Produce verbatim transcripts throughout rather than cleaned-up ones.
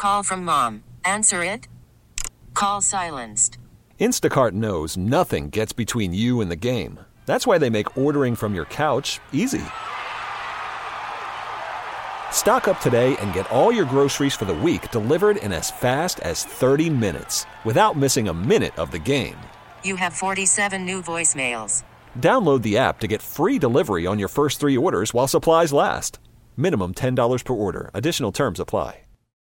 Call from mom. Answer it. Call silenced. Instacart knows nothing gets between you and the game. That's why they make ordering from your couch easy. Stock up today and get all your groceries for the week delivered in as fast as thirty minutes without missing a minute of the game. You have forty-seven new voicemails. Download the app to get free delivery on your first three orders while supplies last. Minimum ten dollars per order. Additional terms apply.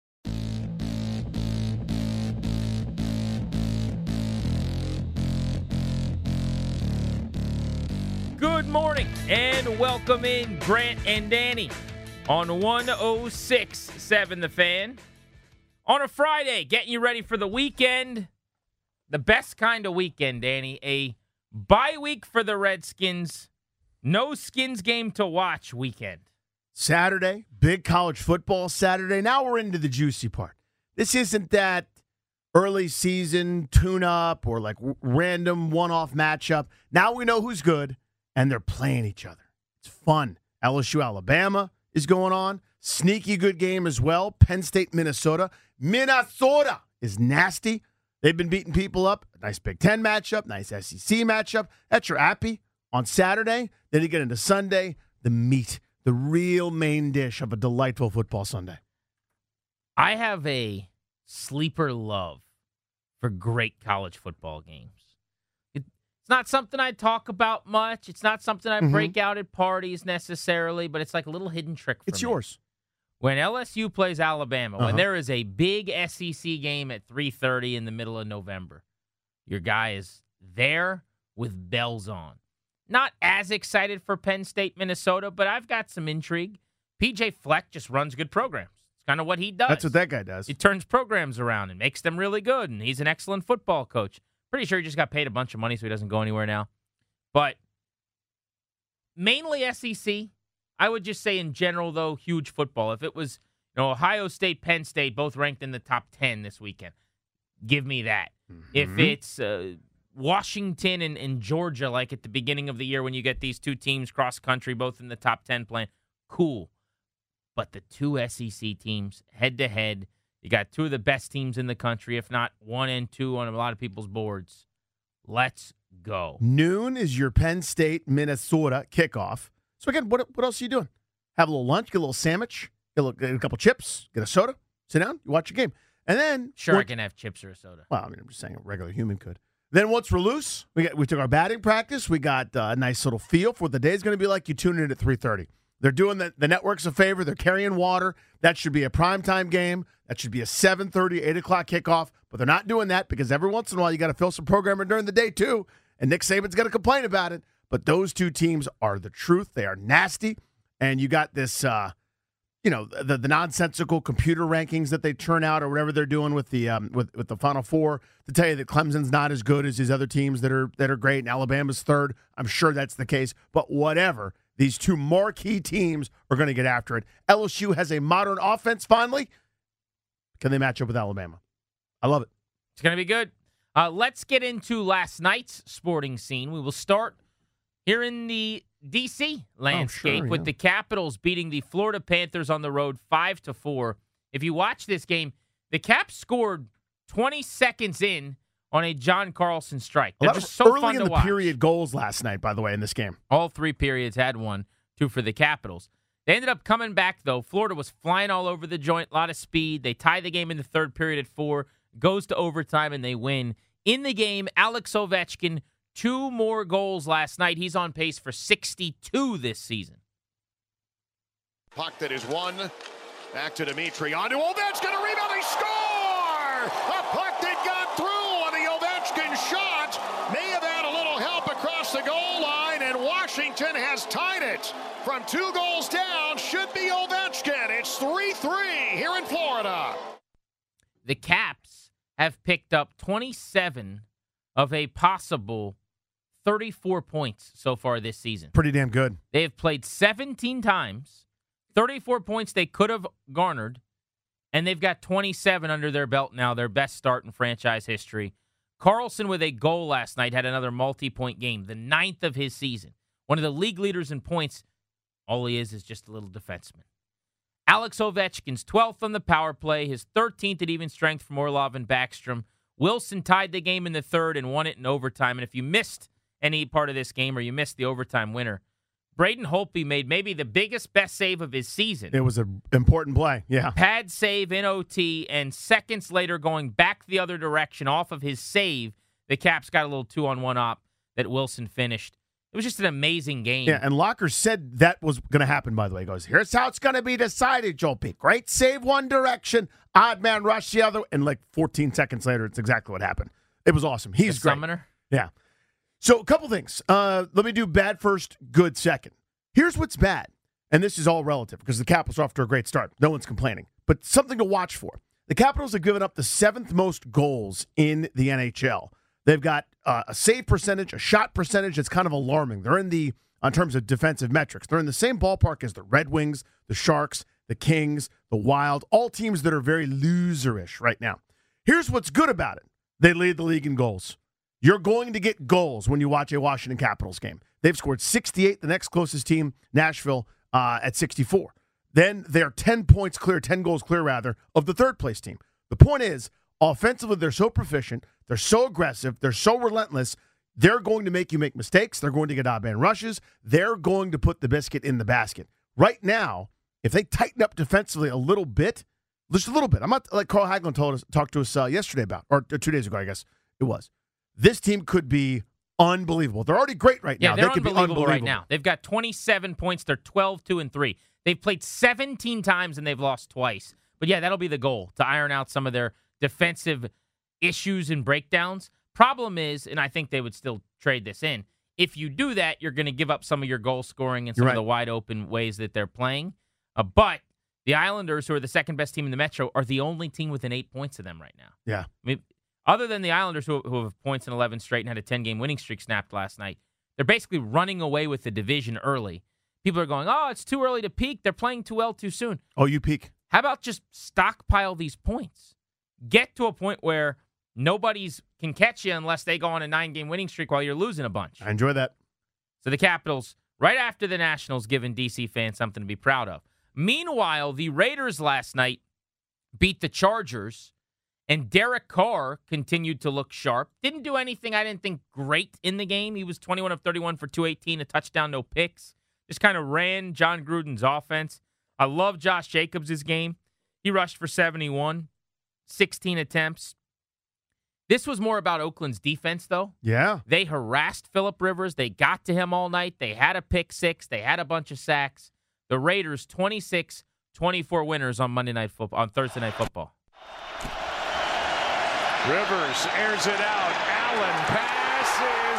Good morning and welcome in Grant and Danny on one oh six point seven The Fan. On a Friday, getting you ready for the weekend. The best kind of weekend, Danny. A bye week for the Redskins. No Skins game to watch weekend. Saturday, big college football Saturday. Now we're into the juicy part. This isn't that early season tune-up or like random one-off matchup. Now we know who's good, and they're playing each other. It's fun. L S U, Alabama is going on. Sneaky good game as well. Penn State, Minnesota. Minnesota is nasty. They've been beating people up. Nice Big Ten matchup. Nice S E C matchup. That's your appy on Saturday. Then you get into Sunday, the meat, the real main dish of a delightful football Sunday. I have a sleeper love for great college football games. It's not something I talk about much. It's not something I mm-hmm. break out at parties necessarily, but it's like a little hidden trick for It's me. yours. When L S U plays Alabama, uh-huh. when there is a big S E C game at three thirty in the middle of November, your guy is there with bells on. Not as excited for Penn State, Minnesota, but I've got some intrigue. P J Fleck just runs good programs. It's kind of what he does. That's what that guy does. He turns programs around and makes them really good, and he's an excellent football coach. Pretty sure he just got paid a bunch of money, so he doesn't go anywhere now. But mainly S E C. I would just say in general, though, huge football. If it was, you know, Ohio State, Penn State, both ranked in the top ten this weekend, give me that. Mm-hmm. If it's uh, Washington and, and Georgia, like at the beginning of the year when you get these two teams cross-country, both in the top ten playing, cool. But the two S E C teams, head-to-head, you got two of the best teams in the country, if not one and two on a lot of people's boards. Let's go. Noon is your Penn State, Minnesota kickoff. So, again, what what else are you doing? Have a little lunch, get a little sandwich, get a, little, get a couple chips, get a soda, sit down, you watch your game. And then... Sure, I can have chips or a soda. Well, I mean, I'm just saying a regular human could. Then once we're loose, we got we took our batting practice. We got uh, a nice little feel for what the day is going to be like. You tune in at three thirty. They're doing the, the networks a favor. They're carrying water. That should be a primetime game. That should be a seven thirty, eight o'clock kickoff. But they're not doing that because every once in a while you got to fill some programming during the day too. And Nick Saban's going to complain about it. But those two teams are the truth. They are nasty. And you got this, uh, you know, the, the nonsensical computer rankings that they turn out or whatever they're doing with the um, with, with the Final Four to tell you that Clemson's not as good as these other teams that are that are great and Alabama's third. I'm sure that's the case. But whatever. These two marquee teams are going to get after it. L S U has a modern offense finally. Can they match up with Alabama? I love it. It's going to be good. Uh, let's get into last night's sporting scene. We will start here in the D C landscape oh, sure, with yeah. the Capitals beating the Florida Panthers on the road five to four. If you watch this game, the Caps scored twenty seconds in on a John Carlson strike. They're just so early fun in to the watch. period goals last night, by the way, in this game. All three periods had one, two for the Capitals. They ended up coming back, though. Florida was flying all over the joint, a lot of speed. They tie the game in the third period at four, goes to overtime, and they win. In the game, Alex Ovechkin, two more goals last night. He's on pace for sixty-two this season. Puck that is won. Back to Dimitri. On to Ovechkin. A rebound. They score! A puck that got through on the Ovechkin shot. May have had a little help across the goal line, and Washington has tied it. From two goals down, should be Ovechkin. It's three three here in Florida. The Caps have picked up twenty-seven of a possible thirty-four points so far this season. Pretty damn good. They have played seventeen times, thirty-four points they could have garnered, and they've got twenty-seven under their belt now, their best start in franchise history. Carlson with a goal last night had another multi-point game, the ninth of his season. One of the league leaders in points. All he is is just a little defenseman. Alex Ovechkin's twelfth on the power play, his thirteenth at even strength from Orlov and Backstrom. Wilson tied the game in the third and won it in overtime. And if you missed any part of this game or you missed the overtime winner, Braden Holtby made maybe the biggest, best save of his season. It was an important play, yeah. Pad save in O T, and seconds later going back the other direction off of his save, the Caps got a little two-on-one op that Wilson finished. It was just an amazing game. Yeah, and Locker said that was going to happen, by the way. He goes, here's how it's going to be decided, Joel P. Great save one direction, odd man rush the other, and like fourteen seconds later, it's exactly what happened. It was awesome. He's the great. Summoner. Yeah. So a couple things. Uh, let me do bad first, good second. Here's what's bad, and this is all relative because the Capitals are off to a great start. No one's complaining, but something to watch for. The Capitals have given up the seventh most goals in the N H L. They've got uh, a save percentage, a shot percentage that's kind of alarming. They're in the, in terms of defensive metrics, they're in the same ballpark as the Red Wings, the Sharks, the Kings, the Wild, all teams that are very loserish right now. Here's what's good about it. They lead the league in goals. You're going to get goals when you watch a Washington Capitals game. They've scored sixty-eight, the next closest team, Nashville, uh, at sixty-four. Then they're ten points clear, ten goals clear, rather, of the third-place team. The point is, offensively, they're so proficient, they're so aggressive, they're so relentless, they're going to make you make mistakes, they're going to get odd man rushes, they're going to put the biscuit in the basket. Right now, if they tighten up defensively a little bit, just a little bit, I'm not like Carl Hagelin told us, talked to us uh, yesterday about, or two days ago, I guess it was. This team could be unbelievable. They're already great right now. Yeah, they're they could unbelievable, be unbelievable right now. They've got twenty-seven points. They're twelve, two, and three. They've played seventeen times and they've lost twice. But yeah, that'll be the goal, to iron out some of their defensive issues and breakdowns. Problem is, and I think they would still trade this in, if you do that, you're going to give up some of your goal scoring and some You're of the right. wide open ways that they're playing. Uh, but the Islanders, who are the second best team in the Metro, are the only team within eight points of them right now. Yeah. I mean, other than the Islanders, who, who have points in eleven straight and had a ten-game winning streak snapped last night, they're basically running away with the division early. People are going, oh, it's too early to peak. They're playing too well too soon. Oh, you peak. How about just stockpile these points? Get to a point where nobody's can catch you unless they go on a nine-game winning streak while you're losing a bunch. I enjoy that. So the Capitals, right after the Nationals, giving D C fans something to be proud of. Meanwhile, the Raiders last night beat the Chargers, and Derek Carr continued to look sharp. Didn't do anything I didn't think great in the game. He was twenty-one of thirty-one for two eighteen, a touchdown, no picks. Just kind of ran John Gruden's offense. I love Josh Jacobs' game. He rushed for seventy-one, sixteen attempts. This was more about Oakland's defense, though. Yeah. They harassed Phillip Rivers. They got to him all night. They had a pick six. They had a bunch of sacks. The Raiders, twenty-six twenty-four winners on Monday Night Football, on Thursday Night Football. Rivers airs it out. Allen pass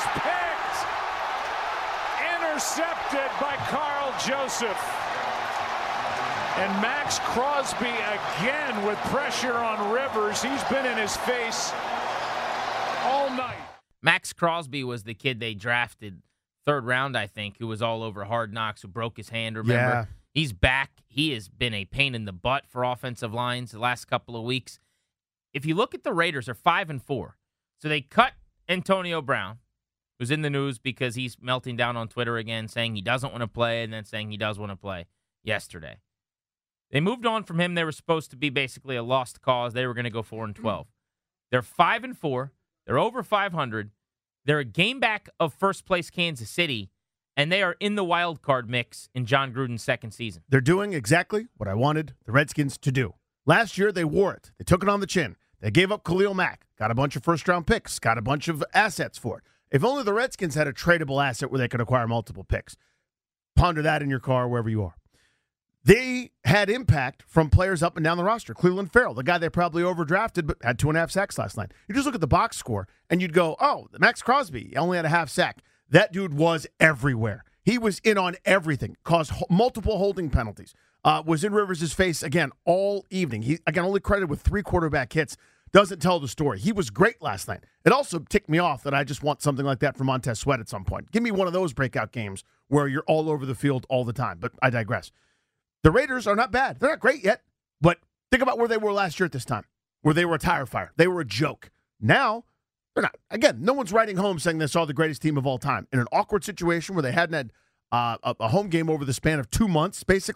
is picked. Intercepted by Carl Joseph. And Max Crosby again with pressure on Rivers. He's been in his face all night. Max Crosby was the kid they drafted third round, I think, who was all over Hard Knocks, who broke his hand, remember? Yeah. He's back. He has been a pain in the butt for offensive lines the last couple of weeks. If you look at the Raiders, they're five and four. So they cut Antonio Brown, who's in the news because he's melting down on Twitter again, saying he doesn't want to play and then saying he does want to play yesterday. They moved on from him. They were supposed to be basically a lost cause. They were going to go four and twelve. They're five and four. They're over five hundred. They're a game back of first place Kansas City, and they are in the wild card mix in John Gruden's second season. They're doing exactly what I wanted the Redskins to do. Last year, they wore it. They took it on the chin. They gave up Khalil Mack, got a bunch of first-round picks, got a bunch of assets for it. If only the Redskins had a tradable asset where they could acquire multiple picks. Ponder that in your car, wherever you are. They had impact from players up and down the roster. Cleveland Farrell, the guy they probably overdrafted, but had two and a half sacks last night. You just look at the box score, and you'd go, oh, Max Crosby only had a half sack. That dude was everywhere. He was in on everything, caused ho- multiple holding penalties, uh, was in Rivers' face, again, all evening. He, again, only credited with three quarterback hits. Doesn't tell the story. He was great last night. It also ticked me off that I just want something like that from Montez Sweat at some point. Give me one of those breakout games where you're all over the field all the time, but I digress. The Raiders are not bad. They're not great yet, but think about where they were last year at this time, where they were a tire fire. They were a joke. Now, they're not. Again, no one's writing home saying they saw the greatest team of all time. In an awkward situation where they hadn't had uh, a, a home game over the span of two months, basically,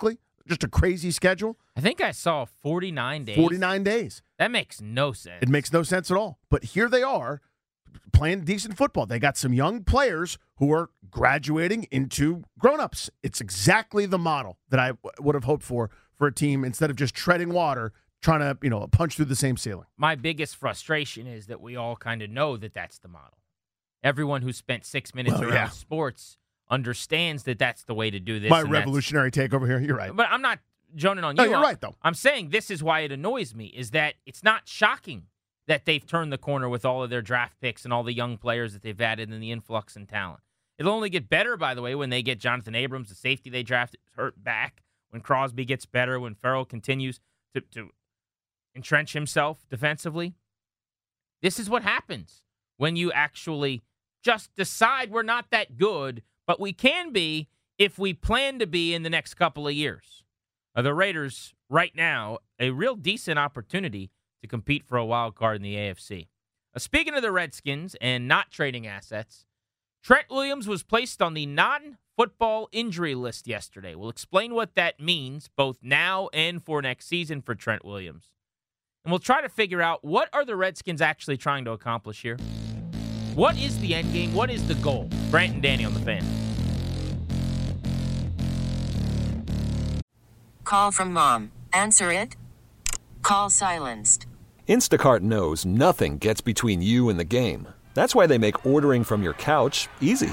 just a crazy schedule. I think I saw forty-nine days. forty-nine days. That makes no sense. It makes no sense at all. But here they are playing decent football. They got some young players who are graduating into grown-ups. It's exactly the model that I w- would have hoped for for a team instead of just treading water, trying to, you know, punch through the same ceiling. My biggest frustration is that we all kind of know that that's the model. Everyone who spent six minutes Well, around yeah. sports understands that that's the way to do this. My and that's- revolutionary take over here. You're right. But I'm not joning on No, you. you're I'm- right, though. I'm saying this is why it annoys me, is that it's not shocking that they've turned the corner with all of their draft picks and all the young players that they've added and the influx in talent. It'll only get better, by the way, when they get Jonathan Abrams, the safety they drafted, hurt back, when Crosby gets better, when Farrell continues to, to entrench himself defensively. This is what happens when you actually just decide we're not that good, but we can be if we plan to be in the next couple of years. Uh, the Raiders, right now, a real decent opportunity to compete for a wild card in the A F C. Uh, speaking of the Redskins and not trading assets, Trent Williams was placed on the non-football injury list yesterday. We'll explain what that means both now and for next season for Trent Williams. And we'll try to figure out what are the Redskins actually trying to accomplish here. What is the end game? What is the goal? Brant and Danny on the Fan. Call from mom. Answer it. Call silenced. Instacart knows nothing gets between you and the game. That's why they make ordering from your couch easy.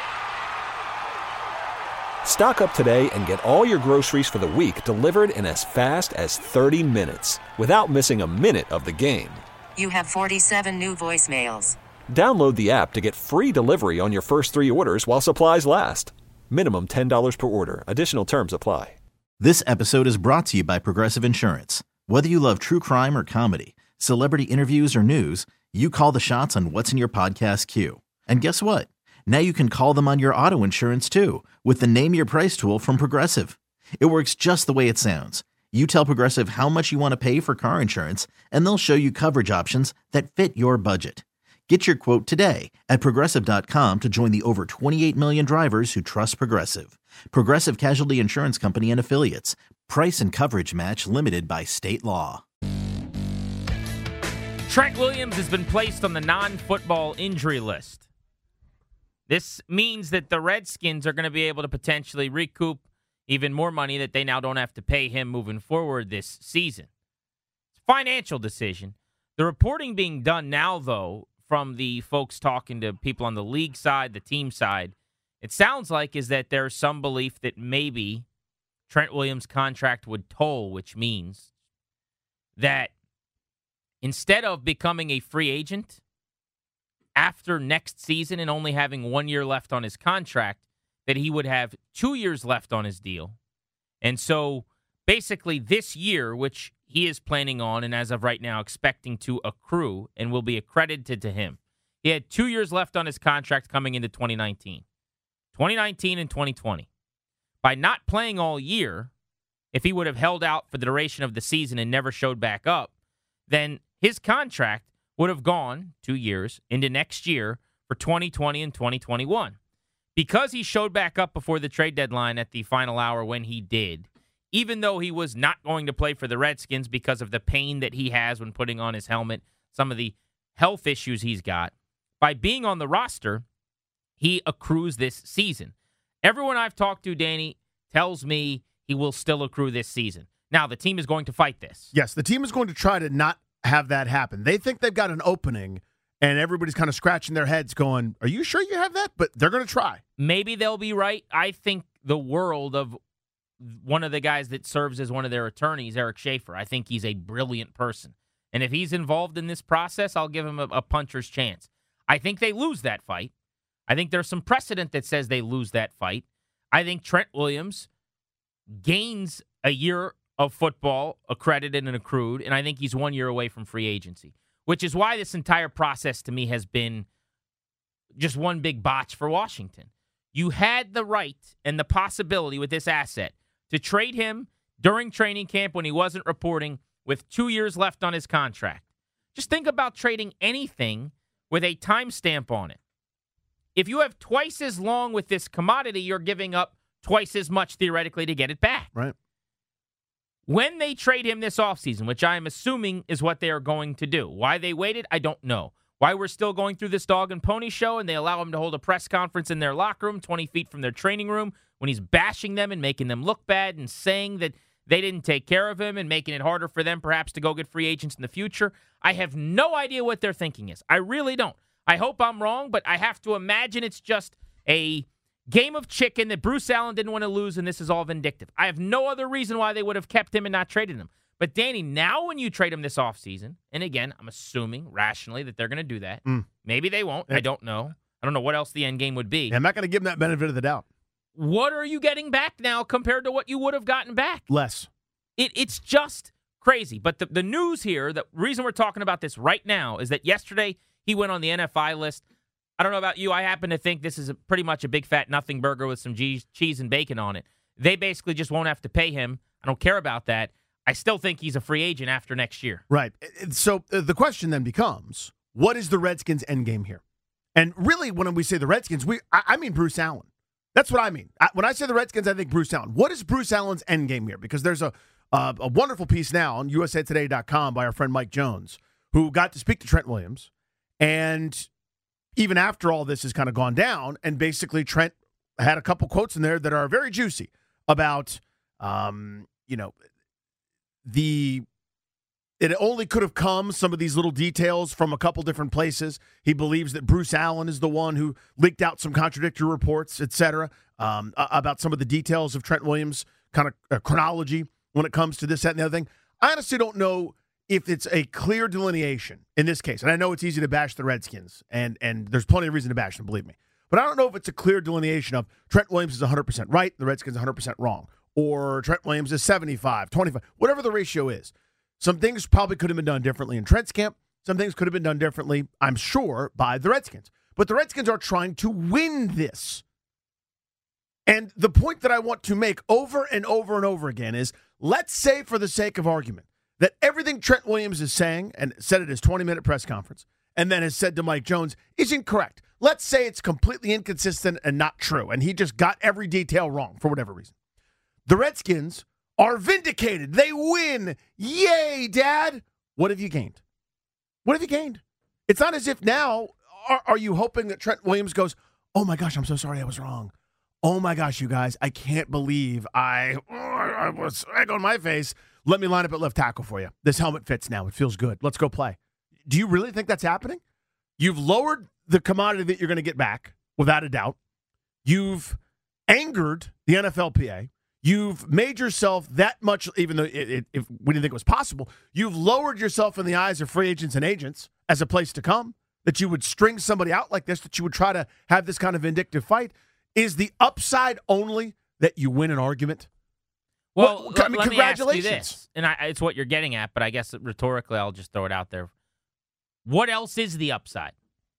Stock up today and get all your groceries for the week delivered in as fast as thirty minutes without missing a minute of the game. You have forty-seven new voicemails. Download the app to get free delivery on your first three orders while supplies last. Minimum ten dollars per order. Additional terms apply. This episode is brought to you by Progressive Insurance. Whether you love true crime or comedy, celebrity interviews or news, you call the shots on what's in your podcast queue. And guess what? Now you can call them on your auto insurance too with the Name Your Price tool from Progressive. It works just the way it sounds. You tell Progressive how much you want to pay for car insurance, and they'll show you coverage options that fit your budget. Get your quote today at Progressive dot com to join the over twenty-eight million drivers who trust Progressive. Progressive Casualty Insurance Company and Affiliates. Price and coverage match limited by state law. Trent Williams has been placed on the non-football injury list. This means that the Redskins are going to be able to potentially recoup even more money that they now don't have to pay him moving forward this season. It's a financial decision. The reporting being done now, though, from the folks talking to people on the league side, the team side, it sounds like is that there's some belief that maybe Trent Williams' contract would toll, which means that instead of becoming a free agent after next season and only having one year left on his contract, that he would have two years left on his deal. And so basically this year, which he is planning on and as of right now expecting to accrue and will be accredited to him, he had two years left on his contract coming into twenty nineteen. twenty nineteen and twenty twenty. By not playing all year, if he would have held out for the duration of the season and never showed back up, then his contract would have gone two years into next year for twenty twenty and twenty twenty-one. Because he showed back up before the trade deadline at the final hour when he did, even though he was not going to play for the Redskins because of the pain that he has when putting on his helmet, some of the health issues he's got, by being on the roster, he accrues this season. Everyone I've talked to, Danny, tells me he will still accrue this season. Now, the team is going to fight this. Yes, the team is going to try to not have that happen. They think they've got an opening, and everybody's kind of scratching their heads going, are you sure you have that? But they're going to try. Maybe they'll be right. I think the world of one of the guys that serves as one of their attorneys, Eric Schaefer. I think he's a brilliant person. And if he's involved in this process, I'll give him a, a puncher's chance. I think they lose that fight. I think there's some precedent that says they lose that fight. I think Trent Williams gains a year of football accredited and accrued, and I think he's one year away from free agency, which is why this entire process to me has been just one big botch for Washington. You had the right and the possibility with this asset to trade him during training camp when he wasn't reporting with two years left on his contract. Just think about trading anything with a timestamp on it. If you have twice as long with this commodity, you're giving up twice as much theoretically to get it back. Right. When they trade him this offseason, which I am assuming is what they are going to do, why they waited, I don't know. Why we're still going through this dog and pony show and they allow him to hold a press conference in their locker room twenty feet from their training room when he's bashing them and making them look bad and saying that they didn't take care of him and making it harder for them perhaps to go get free agents in the future. I have no idea what their thinking is. I really don't. I hope I'm wrong, but I have to imagine it's just a game of chicken that Bruce Allen didn't want to lose, and this is all vindictive. I have no other reason why they would have kept him and not traded him. But, Danny, now when you trade him this offseason, and again, I'm assuming rationally that they're going to do that. Mm. Maybe they won't. Yeah. I don't know. I don't know what else the end game would be. Yeah, I'm not going to give him that benefit of the doubt. What are you getting back now compared to what you would have gotten back? Less. It, it's just crazy. But the, the news here, the reason we're talking about this right now is that yesterday he went on the N F I list. I don't know about you. I happen to think this is a, pretty much a big fat nothing burger with some cheese, cheese and bacon on it. They basically just won't have to pay him. I don't care about that. I still think he's a free agent after next year. Right. So uh, the question then becomes, what is the Redskins' end game here? And really, when we say the Redskins, we I, I mean Bruce Allen. That's what I mean. I, when I say the Redskins, I think Bruce Allen. What is Bruce Allen's end game here? Because there's a uh, a wonderful piece now on U S A Today dot com by our friend Mike Jones, who got to speak to Trent Williams. And even after all this has kind of gone down, and basically Trent had a couple quotes in there that are very juicy about, um, you know, the it only could have come, some of these little details, from a couple different places. He believes that Bruce Allen is the one who leaked out some contradictory reports, et cetera, um, about some of the details of Trent Williams' kind of uh, chronology when it comes to this, that, and the other thing. I honestly don't know if it's a clear delineation in this case. And I know it's easy to bash the Redskins, and, and there's plenty of reason to bash them, believe me. But I don't know if it's a clear delineation of Trent Williams is one hundred percent right, the Redskins are one hundred percent wrong, or Trent Williams is seventy-five, twenty-five, whatever the ratio is. Some things probably could have been done differently in Trent's camp. Some things could have been done differently, I'm sure, by the Redskins. But the Redskins are trying to win this. And the point that I want to make over and over and over again is, let's say, for the sake of argument, that everything Trent Williams is saying, and said at his twenty-minute press conference, and then has said to Mike Jones, is incorrect. Let's say it's completely inconsistent and not true, and he just got every detail wrong for whatever reason. The Redskins are vindicated. They win. Yay, Dad. What have you gained? What have you gained? It's not as if now, are, are you hoping that Trent Williams goes, oh my gosh, I'm so sorry I was wrong. Oh my gosh, you guys, I can't believe I, oh, I was egg on my face. Let me line up at left tackle for you. This helmet fits now. It feels good. Let's go play. Do you really think that's happening? You've lowered the commodity that you're going to get back, without a doubt. You've angered the N F L P A. You've made yourself that much, even though it, it, if we didn't think it was possible, you've lowered yourself in the eyes of free agents and agents as a place to come, that you would string somebody out like this, that you would try to have this kind of vindictive fight. Is the upside only that you win an argument? Well, well l- I mean, let congratulations. Me ask you this, and I, it's what you're getting at, but I guess rhetorically I'll just throw it out there. What else is the upside?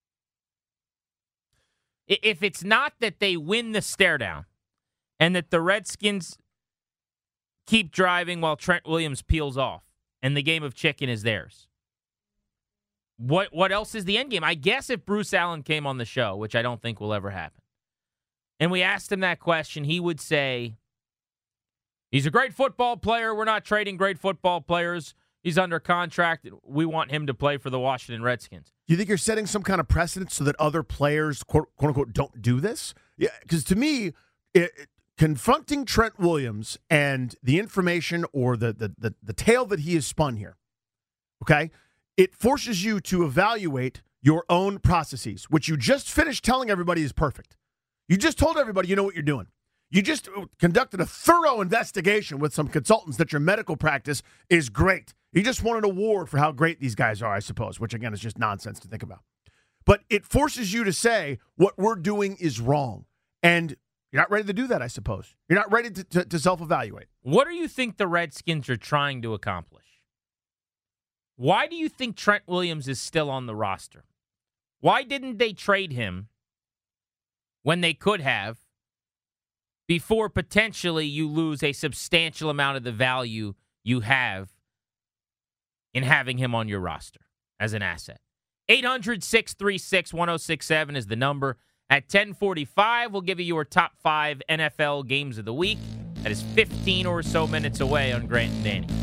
I- If it's not that they win the stare down and that the Redskins keep driving while Trent Williams peels off and the game of chicken is theirs, what what else is the end game? I guess if Bruce Allen came on the show, which I don't think will ever happen, and we asked him that question, he would say, he's a great football player. We're not trading great football players. He's under contract. We want him to play for the Washington Redskins. Do you think you're setting some kind of precedent so that other players, quote, quote unquote, don't do this? Yeah, because to me, it, it, confronting Trent Williams and the information or the, the the the tale that he has spun here, okay, it forces you to evaluate your own processes, which you just finished telling everybody is perfect. You just told everybody you know what you're doing. You just conducted a thorough investigation with some consultants that your medical practice is great. You just won an award for how great these guys are, I suppose, which, again, is just nonsense to think about. But it forces you to say what we're doing is wrong. And you're not ready to do that, I suppose. You're not ready to, to, to self-evaluate. What do you think the Redskins are trying to accomplish? Why do you think Trent Williams is still on the roster? Why didn't they trade him when they could have, before potentially you lose a substantial amount of the value you have in having him on your roster as an asset? eight hundred, six three six, one oh six seven is the number. At ten forty-five, we'll give you your top five N F L games of the week. That is fifteen or so minutes away on Grant and Danny.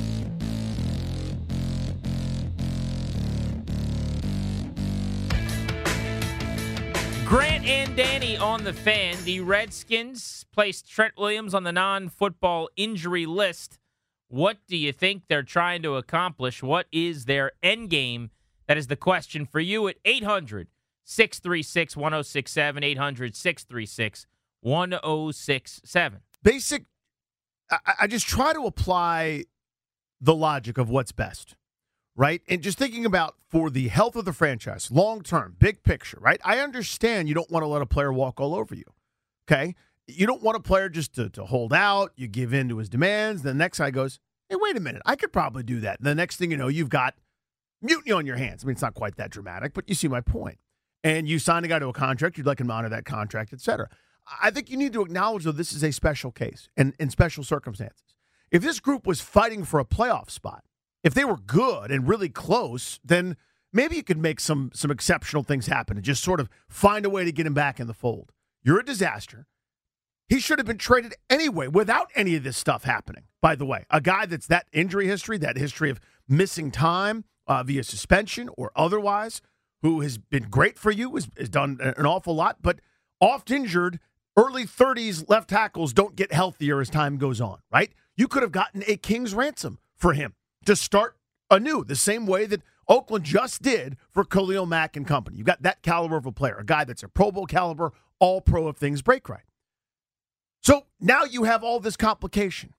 Grant and Danny on the Fan. The Redskins placed Trent Williams on the non-football injury list. What do you think they're trying to accomplish? What is their end game? That is the question for you at eight hundred, six three six, one oh six seven, eight hundred, six three six, one oh six seven. Basic, I, I just try to apply the logic of what's best, right? And just thinking about for the health of the franchise, long-term, big picture, right? I understand you don't want to let a player walk all over you, okay? You don't want a player just to, to hold out. You give in to his demands. The next guy goes, hey, wait a minute. I could probably do that. And the next thing you know, you've got mutiny on your hands. I mean, it's not quite that dramatic, but you see my point. And you sign a guy to a contract. You'd like him to honor that contract, et cetera. I think you need to acknowledge, though, this is a special case and in special circumstances. If this group was fighting for a playoff spot, if they were good and really close, then maybe you could make some some exceptional things happen and just sort of find a way to get him back in the fold. You're a disaster. He should have been traded anyway without any of this stuff happening, by the way. A guy that's that injury history, that history of missing time uh, via suspension or otherwise, who has been great for you, has, has done an awful lot, but oft injured, early thirties left tackles don't get healthier as time goes on, right? You could have gotten a king's ransom for him to start anew, the same way that Oakland just did for Khalil Mack and company. You've got that caliber of a player, a guy that's a Pro Bowl caliber, all pro if things break right. So now you have all this complication.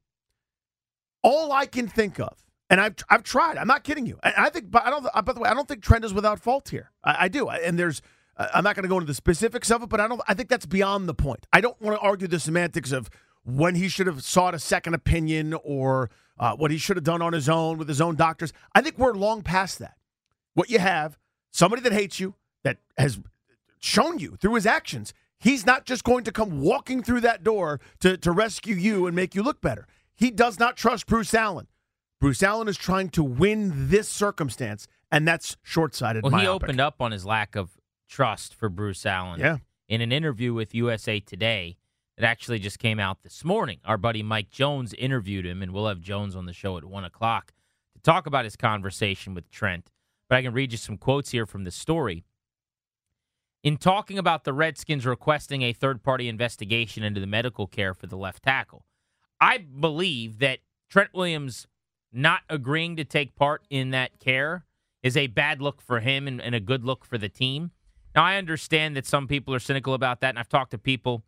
All I can think of, and I've I've tried. I'm not kidding you. I, I think, but I don't. By the way, I don't think Trent is without fault here. I, I do, and there's. Uh, I'm not going to go into the specifics of it, but I don't. I think that's beyond the point. I don't want to argue the semantics of when he should have sought a second opinion or uh, what he should have done on his own with his own doctors. I think we're long past that. What you have, somebody that hates you, that has shown you through his actions. He's not just going to come walking through that door to, to rescue you and make you look better. He does not trust Bruce Allen. Bruce Allen is trying to win this circumstance, and that's short-sighted. Well, myopic. He opened up on his lack of trust for Bruce Allen yeah. in an interview with U S A Today that actually just came out this morning. Our buddy Mike Jones interviewed him, and we'll have Jones on the show at one o'clock to talk about his conversation with Trent. But I can read you some quotes here from the story. In talking about the Redskins requesting a third-party investigation into the medical care for the left tackle, I believe that Trent Williams not agreeing to take part in that care is a bad look for him and, and a good look for the team. Now, I understand that some people are cynical about that, and I've talked to people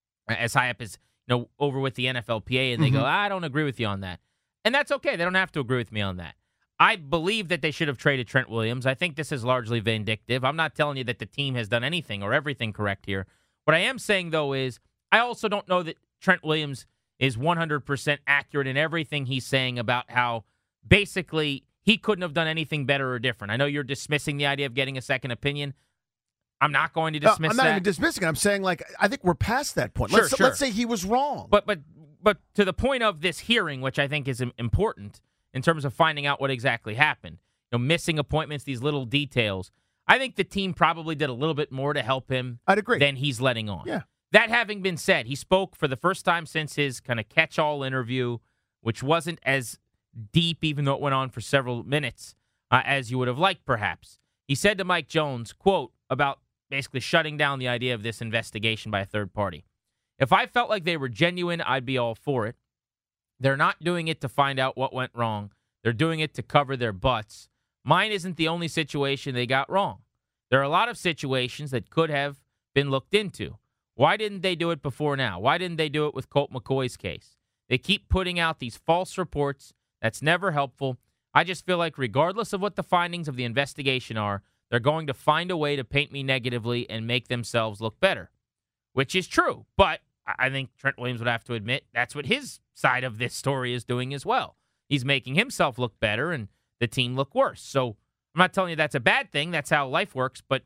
as high up as, you know, over with the N F L P A, and they mm-hmm. go, I don't agree with you on that. And that's okay. They don't have to agree with me on that. I believe that they should have traded Trent Williams. I think this is largely vindictive. I'm not telling you that the team has done anything or everything correct here. What I am saying, though, is I also don't know that Trent Williams is one hundred percent accurate in everything he's saying about how basically he couldn't have done anything better or different. I know you're dismissing the idea of getting a second opinion. I'm not going to dismiss that. No, I'm not that. even dismissing it. I'm saying, like, I think we're past that point. Sure, let's, sure. let's say he was wrong. But but but to the point of this hearing, which I think is important in terms of finding out what exactly happened, you know, missing appointments, these little details, I think the team probably did a little bit more to help him I'd agree. than he's letting on. Yeah. That having been said, he spoke for the first time since his kind of catch-all interview, which wasn't as deep, even though it went on for several minutes, uh, as you would have liked, perhaps. He said to Mike Jones, quote, about basically shutting down the idea of this investigation by a third party. If I felt like they were genuine, I'd be all for it. They're not doing it to find out what went wrong. They're doing it to cover their butts. Mine isn't the only situation they got wrong. There are a lot of situations that could have been looked into. Why didn't they do it before now? Why didn't they do it with Colt McCoy's case? They keep putting out these false reports. That's never helpful. I just feel like regardless of what the findings of the investigation are, they're going to find a way to paint me negatively and make themselves look better, which is true. But I think Trent Williams would have to admit that's what his side of this story is doing as well. He's making himself look better and the team look worse. So I'm not telling you that's a bad thing. That's how life works. But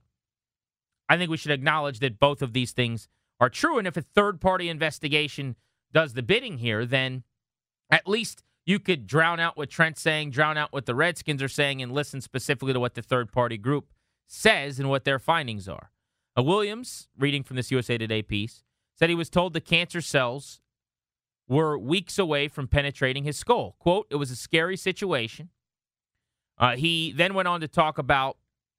I think we should acknowledge that both of these things are true. And if a third-party investigation does the bidding here, then at least you could drown out what Trent's saying, drown out what the Redskins are saying, and listen specifically to what the third-party group says and what their findings are. Uh, Williams, reading from this U S A Today piece, said he was told the cancer cells were weeks away from penetrating his skull. Quote, it was a scary situation. Uh, he then went on to talk about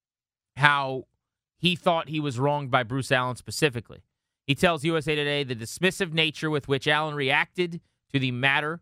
how he thought he was wronged by Bruce Allen specifically. He tells U S A Today the dismissive nature with which Allen reacted to the matter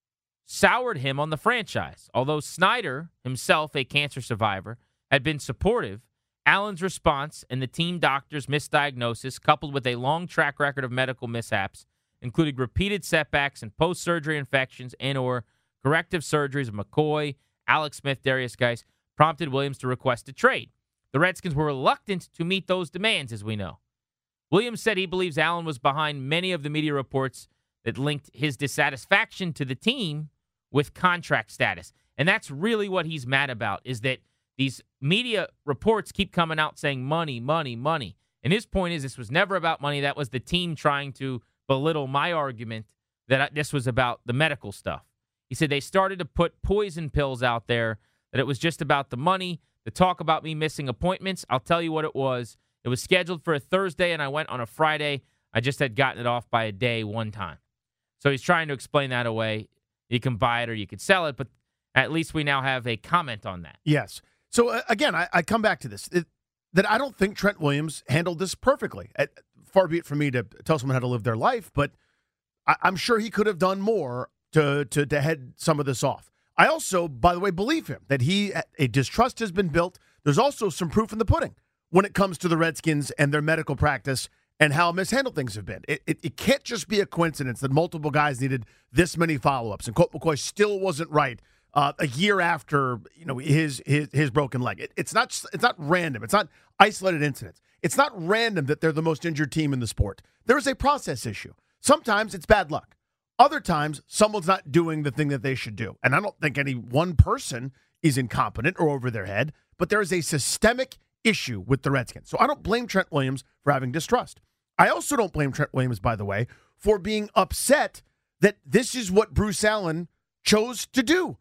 soured him on the franchise. Although Snyder, himself a cancer survivor, had been supportive, Allen's response and the team doctor's misdiagnosis, coupled with a long track record of medical mishaps, including repeated setbacks and post-surgery infections and or corrective surgeries of McCoy, Alex Smith, Darius Geis, prompted Williams to request a trade. The Redskins were reluctant to meet those demands, as we know. Williams said he believes Allen was behind many of the media reports that linked his dissatisfaction to the team with contract status. And that's really what he's mad about, is that these media reports keep coming out saying money, money, money. And his point is this was never about money. That was the team trying to belittle my argument that this was about the medical stuff. He said they started to put poison pills out there, that it was just about the money, the talk about me missing appointments. I'll tell you what it was. It was scheduled for a Thursday, and I went on a Friday. I just had gotten it off by a day one time. So he's trying to explain that away. You can buy it or you could sell it, but at least we now have a comment on that. Yes. So, uh, again, I, I come back to this, it, that I don't think Trent Williams handled this perfectly. Uh, far be it from me to tell someone how to live their life, but I, I'm sure he could have done more to, to, to head some of this off. I also, by the way, believe him, that he a distrust has been built. There's also some proof in the pudding when it comes to the Redskins and their medical practice and how mishandled things have been. It, it, it can't just be a coincidence that multiple guys needed this many follow-ups, and Colt McCoy still wasn't right uh, a year after you know his his, his broken leg. It, it's not it's not random. It's not isolated incidents. It's not random that they're the most injured team in the sport. There is a process issue. Sometimes it's bad luck. Other times, someone's not doing the thing that they should do. And I don't think any one person is incompetent or over their head, but there is a systemic issue with the Redskins. So I don't blame Trent Williams for having distrust. I also don't blame Trent Williams, by the way, for being upset that this is what Bruce Allen chose to do.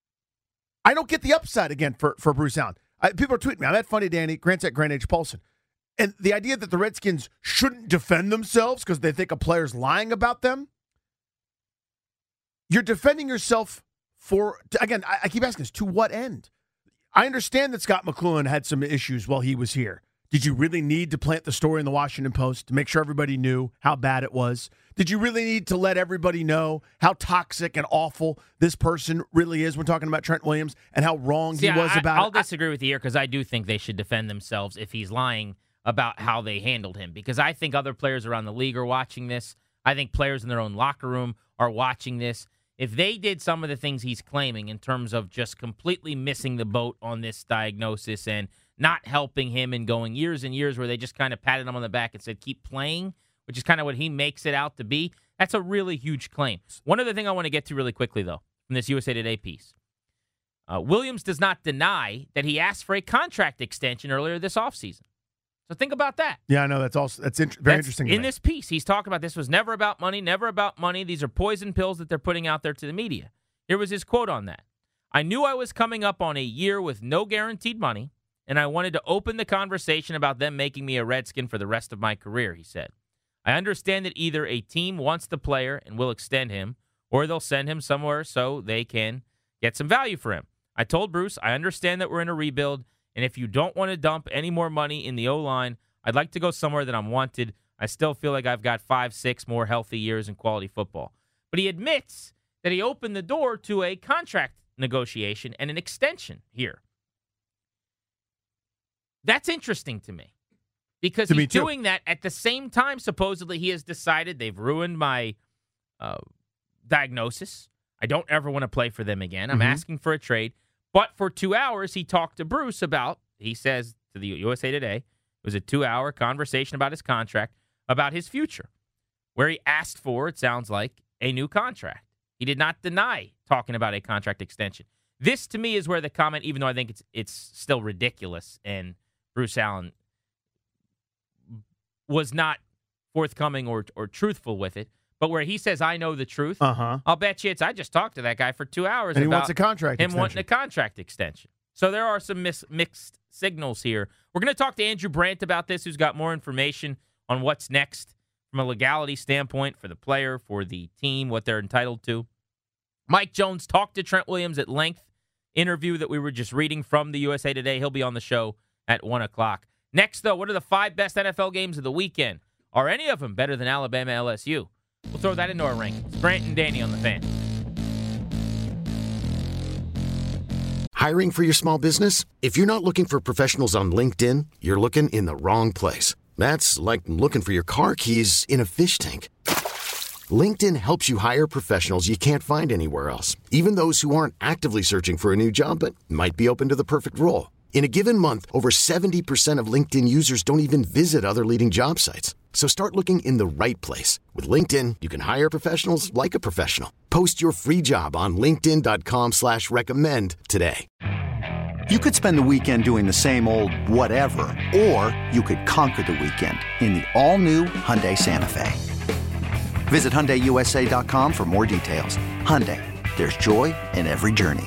I don't get the upside again for, for Bruce Allen. I, people are tweeting me. I'm at Funny Danny, Grant's at Grant H. Paulson. And the idea that the Redskins shouldn't defend themselves because they think a player's lying about them, you're defending yourself for, again, I, I keep asking this, to what end? I understand that Scott McCloughan had some issues while he was here. Did you really need to plant the story in the Washington Post to make sure everybody knew how bad it was? Did you really need to let everybody know how toxic and awful this person really is when talking about Trent Williams and how wrong See, he was I, about I'll it? I'll disagree with you here because I do think they should defend themselves if he's lying about how they handled him, because I think other players around the league are watching this. I think players in their own locker room are watching this. If they did some of the things he's claiming in terms of just completely missing the boat on this diagnosis and not helping him and going years and years where they just kind of patted him on the back and said, keep playing, which is kind of what he makes it out to be, that's a really huge claim. One other thing I want to get to really quickly, though, from this U S A Today piece. Uh, Williams does not deny that he asked for a contract extension earlier this offseason. So think about that. Yeah, I know. That's also that's int- very That's, interesting. To in me. this piece, he's talking about this was never about money, never about money. These are poison pills that they're putting out there to the media. Here was his quote on that. I knew I was coming up on a year with no guaranteed money, and I wanted to open the conversation about them making me a Redskin for the rest of my career, he said. I understand that either a team wants the player and will extend him, or they'll send him somewhere so they can get some value for him. I told Bruce, I understand that we're in a rebuild, and if you don't want to dump any more money in the O-line, I'd like to go somewhere that I'm wanted. I still feel like I've got five, six more healthy years in quality football. But he admits that he opened the door to a contract negotiation and an extension here. That's interesting to me because to he's me too. doing that at the same time, supposedly, he has decided they've ruined my uh, diagnosis. I don't ever want to play for them again. I'm Mm-hmm. asking for a trade. But for two hours, he talked to Bruce about, he says to the U S A Today, it was a two-hour conversation about his contract, about his future, where he asked for, it sounds like, a new contract. He did not deny talking about a contract extension. This, to me, is where the comment, even though I think it's it's still ridiculous, and Bruce Allen was not forthcoming or or truthful with it, but where he says, I know the truth, Uh-huh. I'll bet you it's, I just talked to that guy for two hours And he about wants a contract him extension. wanting a contract extension. So there are some mis- mixed signals here. We're going to talk to Andrew Brandt about this, who's got more information on what's next from a legality standpoint for the player, for the team, what they're entitled to. Mike Jones talked to Trent Williams at length. Interview that we were just reading from the U S A Today. He'll be on the show at one o'clock. Next, though, what are the five best N F L games of the weekend? Are any of them better than Alabama L S U? We'll throw that into our rankings. Grant and Danny on the Fan. Hiring for your small business? If you're not looking for professionals on LinkedIn, you're looking in the wrong place. That's like looking for your car keys in a fish tank. LinkedIn helps you hire professionals you can't find anywhere else, even those who aren't actively searching for a new job but might be open to the perfect role. In a given month, over seventy percent of LinkedIn users don't even visit other leading job sites. So start looking in the right place. With LinkedIn, you can hire professionals like a professional. Post your free job on linkedin dot com slash recommend today. You could spend the weekend doing the same old whatever, or you could conquer the weekend in the all-new Hyundai Santa Fe. Visit Hyundai U S A dot com for more details. Hyundai, there's joy in every journey.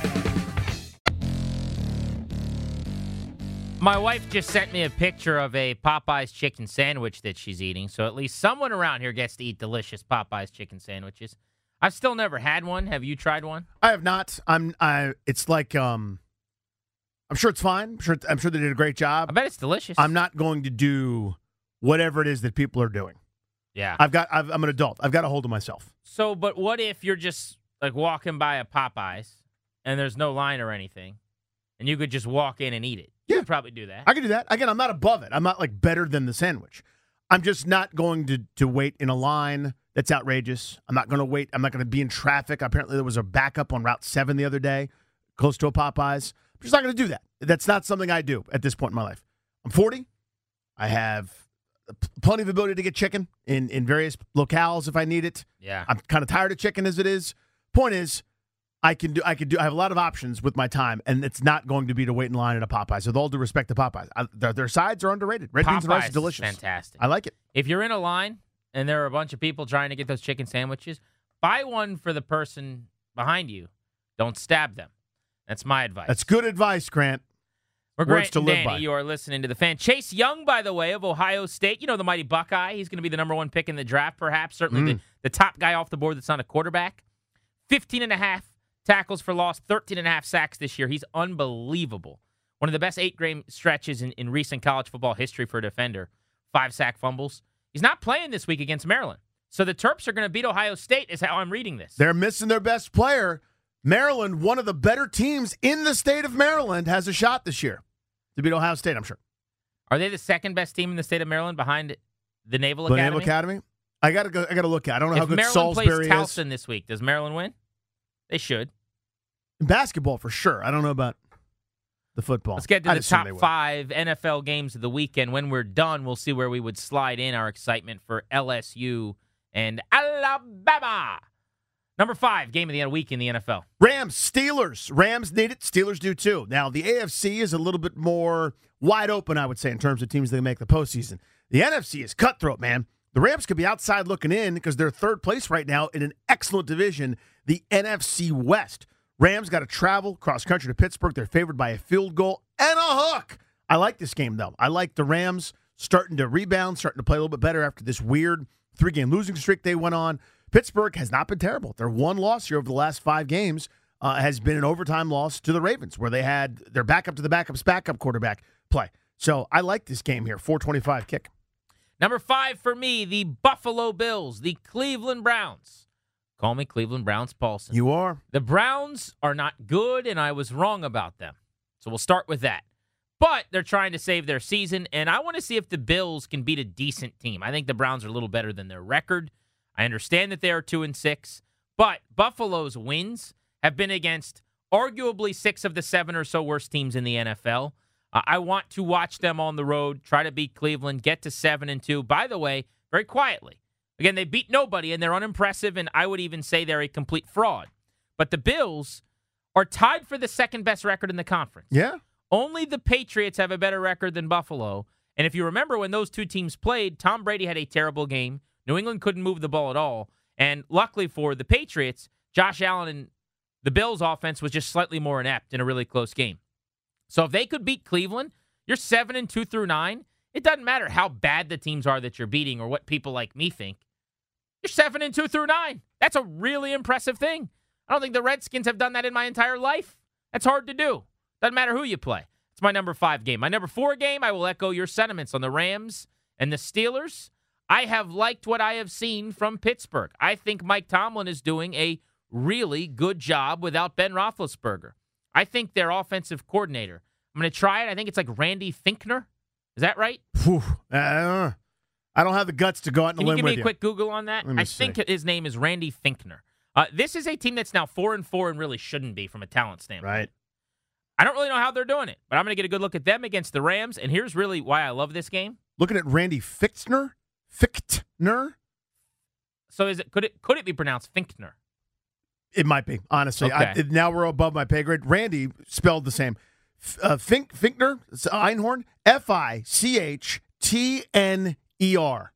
My wife just sent me a picture of a Popeyes chicken sandwich that she's eating, so at least someone around here gets to eat delicious Popeyes chicken sandwiches. I've still never had one. Have you tried one? I have not. I'm. I. It's like. Um. I'm sure it's fine. I'm sure. I'm sure they did a great job. I bet it's delicious. I'm not going to do whatever it is that people are doing. Yeah. I've got. I've, I'm an adult. I've got a hold of myself. So, but what if you're just like walking by a Popeyes and there's no line or anything, and you could just walk in and eat it? You Yeah. could probably do that. I can do that. Again, I'm not above it. I'm not like better than the sandwich. I'm just not going to to wait in a line that's outrageous. I'm not going to wait. I'm not going to be in traffic. Apparently, there was a backup on Route seven the other day, close to a Popeyes. I'm just not going to do that. That's not something I do at this point in my life. I'm forty. I have plenty of ability to get chicken in, in various locales if I need it. Yeah. I'm kind of tired of chicken as it is. Point is, I can do. I can do. I have a lot of options with my time, and it's not going to be to wait in line at a Popeyes. With all due respect to Popeyes, I, their, their sides are underrated. Red beans and rice Popeyes is delicious. is fantastic. I like it. If you're in a line and there are a bunch of people trying to get those chicken sandwiches, buy one for the person behind you. Don't stab them. That's my advice. That's good advice, Grant. We're Words Grant to and live Danny. by. You are listening to The Fan. Chase Young, by the way, of Ohio State. You know the mighty Buckeye. He's going to be the number one pick in the draft, perhaps. Certainly Mm. the, the top guy off the board that's not a quarterback. fifteen and a half tackles for loss, thirteen and a half sacks this year. He's unbelievable. One of the best eight-game stretches in, in recent college football history for a defender. Five sack fumbles. He's not playing this week against Maryland. So the Terps are going to beat Ohio State is how I'm reading this. They're missing their best player. Maryland, one of the better teams in the state of Maryland, has a shot this year to beat Ohio State, I'm sure. Are they the second best team in the state of Maryland behind the Naval The Academy? Naval Academy? I got to go. I got to look at. I don't know if how good Maryland Salisbury plays is. Towson this week, does Maryland win? They should. In basketball, for sure. I don't know about the football. Let's get to I'd the assume top they would. five N F L games of the weekend. When we're done, we'll see where we would slide in our excitement for L S U and Alabama. Number five game of the week in the N F L. Rams, Steelers. Rams need it. Steelers do too. Now, the A F C is a little bit more wide open, I would say, in terms of teams that make the postseason. The N F C is cutthroat, man. The Rams could be outside looking in because they're third place right now in an excellent division, the N F C West. Rams got to travel cross-country to Pittsburgh. They're favored by a field goal and a hook. I like this game, though. I like the Rams starting to rebound, starting to play a little bit better after this weird three-game losing streak they went on. Pittsburgh has not been terrible. Their one loss here over the last five games uh, has been an overtime loss to the Ravens, where they had their backup to the backup's backup quarterback play. So I like this game here, four twenty-five kick. Number five for me, the Buffalo Bills, the Cleveland Browns. Call me Cleveland Browns Paulson. You are. The Browns are not good, and I was wrong about them. So we'll start with that. But they're trying to save their season, and I want to see if the Bills can beat a decent team. I think the Browns are a little better than their record. I understand that they are two and six, but Buffalo's wins have been against arguably six of the seven or so worst teams in the N F L. Uh, I want to watch them on the road, try to beat Cleveland, get to seven and two. By the way, very quietly. Again, they beat nobody, and they're unimpressive, and I would even say they're a complete fraud. But the Bills are tied for the second best record in the conference. Yeah. Only the Patriots have a better record than Buffalo. And if you remember when those two teams played, Tom Brady had a terrible game. New England couldn't move the ball at all. And luckily for the Patriots, Josh Allen and the Bills' offense was just slightly more inept in a really close game. So if they could beat Cleveland, you're seven and two through nine. It doesn't matter how bad the teams are that you're beating or what people like me think. You're seven and two through nine. That's a really impressive thing. I don't think the Redskins have done that in my entire life. That's hard to do. Doesn't matter who you play. It's my number five game. My number four game, I will echo your sentiments on the Rams and the Steelers. I have liked what I have seen from Pittsburgh. I think Mike Tomlin is doing a really good job without Ben Roethlisberger. I think their offensive coordinator, I'm going to try it. I think it's like Randy Finkner. Is that right? Whew. Uh, I don't have the guts to go out and Can limb you give with me a you. quick Google on that? I see. think his name is Randy Finkner. Uh, this is a team that's now four and four and really shouldn't be from a talent standpoint. Right. I don't really know how they're doing it, but I'm going to get a good look at them against the Rams. And here's really why I love this game. Looking at Randy Fichtner, Fichtner. So is it could it could it be pronounced Finkner? It might be, honestly. Okay. I, it, now we're above my pay grade. Randy spelled the same. F- uh, Fink, Finkner, it's Einhorn, F I C H T N E R.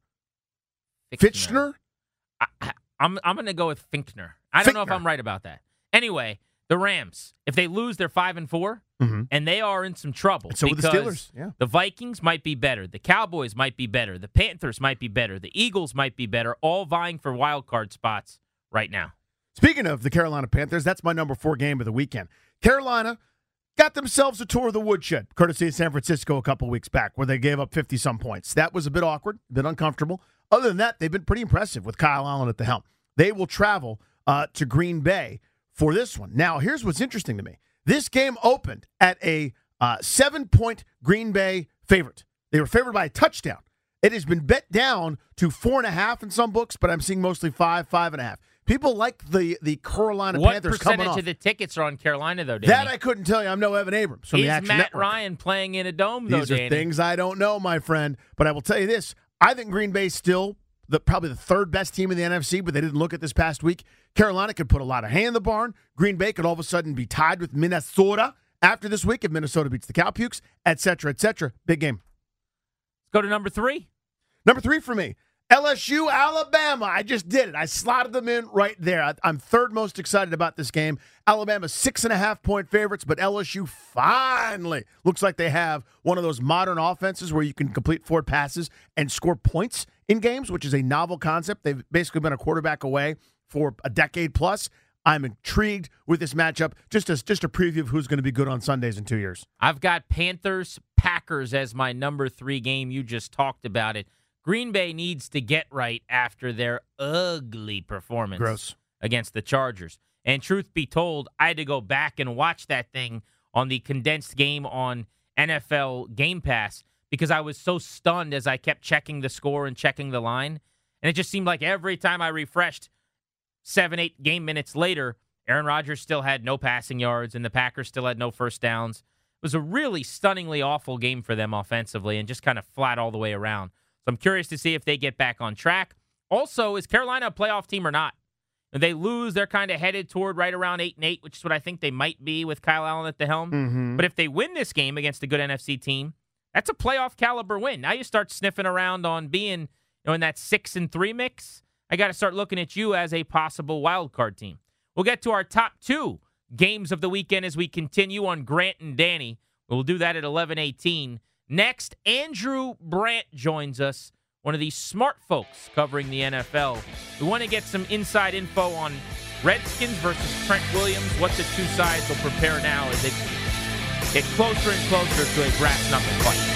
Fichtner? I, I, I'm I'm going to go with Finkner. I don't know if Finkner. I'm right about that. Anyway, the Rams, if they lose, they're five and four, Mhm. and they are in some trouble. And so are the because Steelers, yeah. The Vikings might be better. The Cowboys might be better. The Panthers might be better. The Eagles might be better, all vying for wild card spots right now. Speaking of the Carolina Panthers, that's my number four game of the weekend. Carolina got themselves a tour of the woodshed, courtesy of San Francisco a couple weeks back, where they gave up fifty-some points. That was a bit awkward, a bit uncomfortable. Other than that, they've been pretty impressive with Kyle Allen at the helm. They will travel uh, to Green Bay for this one. Now, here's what's interesting to me. This game opened at a uh, seven-point Green Bay favorite. They were favored by a touchdown. It has been bet down to four and a half in some books, but I'm seeing mostly five, five and a half. People like the the Carolina What Panthers coming percentage off. of the tickets are on Carolina, though, Danny? That I couldn't tell you. I'm no Evan Abrams from Is the Action Matt Network. Ryan playing in a dome, though, These Danny? are things I don't know, my friend. But I will tell you this. I think Green Bay's still the probably the third best team in the N F C, but they didn't look at this past week. Carolina could put a lot of hay in the barn. Green Bay could all of a sudden be tied with Minnesota after this week if Minnesota beats the Cowpukes, et cetera, et cetera. Big game. Let's go to number three. Number three for me, L S U, Alabama. I just did it. I slotted them in right there. I, I'm third most excited about this game. Alabama, six and a half point favorites, but L S U finally looks like they have one of those modern offenses where you can complete four passes and score points in games, which is a novel concept. They've basically been a quarterback away for a decade plus. I'm intrigued with this matchup. Just as just a preview of who's going to be good on Sundays in two years. I've got Panthers, Packers as my number three game. You just talked about it. Green Bay needs to get right after their ugly performance Gross. against the Chargers. And truth be told, I had to go back and watch that thing on the condensed game on N F L Game Pass because I was so stunned as I kept checking the score and checking the line. And it just seemed like every time I refreshed seven, eight game minutes later, Aaron Rodgers still had no passing yards and the Packers still had no first downs. It was a really stunningly awful game for them offensively and just kind of flat all the way around. So I'm curious to see if they get back on track. Also, is Carolina a playoff team or not? If they lose, they're kind of headed toward right around eight and eight, which is what I think they might be with Kyle Allen at the helm. Mm-hmm. But if they win this game against a good N F C team, that's a playoff caliber win. Now you start sniffing around on being, you know, in that six and three mix. I got to start looking at you as a possible wild card team. We'll get to our top two games of the weekend as we continue on Grant and Danny. We'll do that at eleven eighteen. Next, Andrew Brandt joins us, one of these smart folks covering the N F L. We want to get some inside info on Redskins versus Trent Williams, what the two sides will prepare now as they get closer and closer to a brass knuckle fight.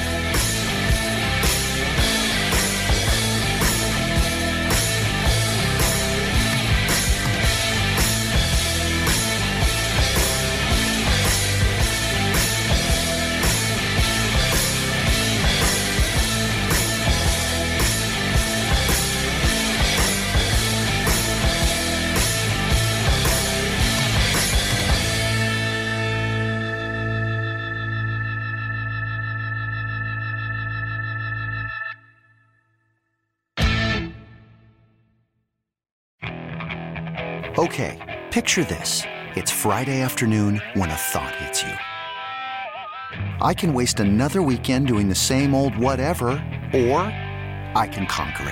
Okay, picture this. It's Friday afternoon when a thought hits you. I can waste another weekend doing the same old whatever, or I can conquer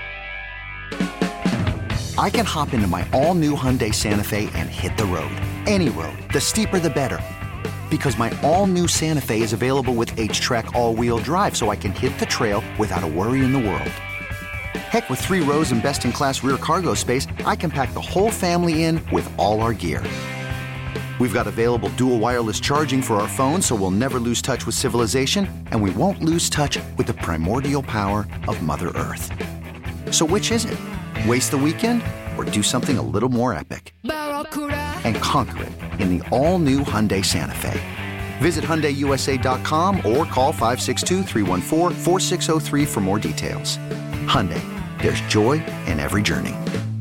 it. I can hop into my all-new Hyundai Santa Fe and hit the road. Any road. The steeper, the better. Because my all-new Santa Fe is available with H-Track all-wheel drive, so I can hit the trail without a worry in the world. Heck, with three rows and best-in-class rear cargo space, I can pack the whole family in with all our gear. We've got available dual wireless charging for our phones, so we'll never lose touch with civilization, and we won't lose touch with the primordial power of Mother Earth. So which is it? Waste the weekend or do something a little more epic? And conquer it in the all-new Hyundai Santa Fe. Visit Hyundai U S A dot com or call five six two, three one four, four six zero three for more details. Hyundai, there's joy in every journey.